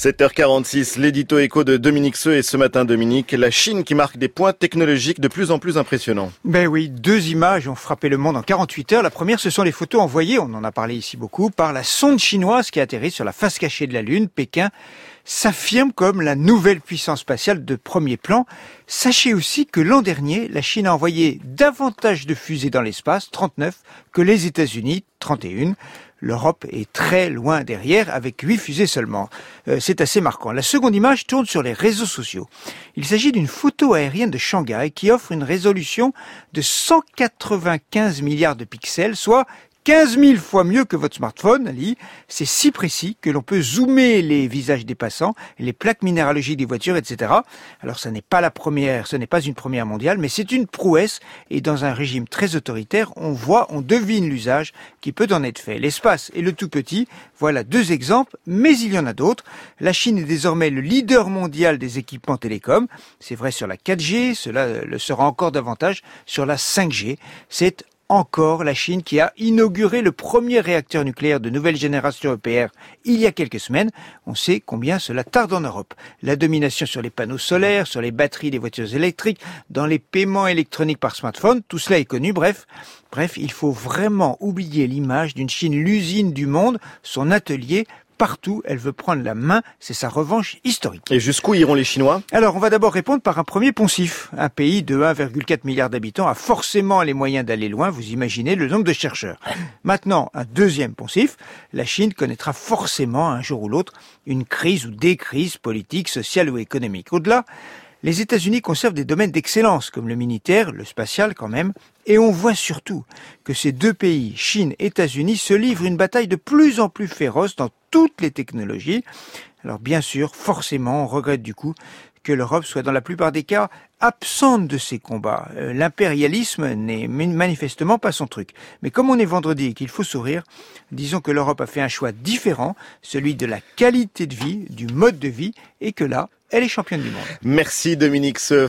7h46, l'édito écho de Dominique Seux. Et ce matin, Dominique, la Chine qui marque des points technologiques de plus en plus impressionnants. Ben oui, 2 images ont frappé le monde en 48 heures. La première, ce sont les photos envoyées, on en a parlé ici beaucoup, par la sonde chinoise qui a atterri sur la face cachée de la Lune. Pékin s'affirme comme la nouvelle puissance spatiale de premier plan. Sachez aussi que l'an dernier, la Chine a envoyé davantage de fusées dans l'espace, 39, que les États-Unis, 31. L'Europe est très loin derrière, avec 8 fusées seulement. C'est assez marquant. La seconde image tourne sur les réseaux sociaux. Il s'agit d'une photo aérienne de Shanghai qui offre une résolution de 195 milliards de pixels, soit 15 000 fois mieux que votre smartphone, Ali. C'est si précis que l'on peut zoomer les visages des passants, les plaques minéralogiques des voitures, etc. Alors, ce n'est pas une première mondiale, mais c'est une prouesse. Et dans un régime très autoritaire, on devine l'usage qui peut en être fait. L'espace et le tout petit, voilà 2 exemples, mais il y en a d'autres. La Chine est désormais le leader mondial des équipements télécoms. C'est vrai sur la 4G, cela le sera encore davantage sur la 5G. C'est encore la Chine qui a inauguré le premier réacteur nucléaire de nouvelle génération EPR il y a quelques semaines. On sait combien cela tarde en Europe. La domination sur les panneaux solaires, sur les batteries des voitures électriques, dans les paiements électroniques par smartphone, tout cela est connu. Bref, il faut vraiment oublier l'image d'une Chine, l'usine du monde, son atelier. Partout, elle veut prendre la main, c'est sa revanche historique. Et jusqu'où iront les Chinois ? Alors, on va d'abord répondre par un premier poncif. Un pays de 1,4 milliard d'habitants a forcément les moyens d'aller loin, vous imaginez le nombre de chercheurs. Maintenant, un deuxième poncif, la Chine connaîtra forcément un jour ou l'autre une crise ou des crises politiques, sociales ou économiques. Au-delà, les États-Unis conservent des domaines d'excellence, comme le militaire, le spatial quand même, et on voit surtout que ces 2 pays, Chine et États-Unis, se livrent une bataille de plus en plus féroce dans toutes les technologies. Alors bien sûr, forcément, on regrette du coup que l'Europe soit dans la plupart des cas absente de ces combats. L'impérialisme n'est manifestement pas son truc. Mais comme on est vendredi et qu'il faut sourire, disons que l'Europe a fait un choix différent, celui de la qualité de vie, du mode de vie, et que là, elle est championne du monde. Merci Dominique Seux.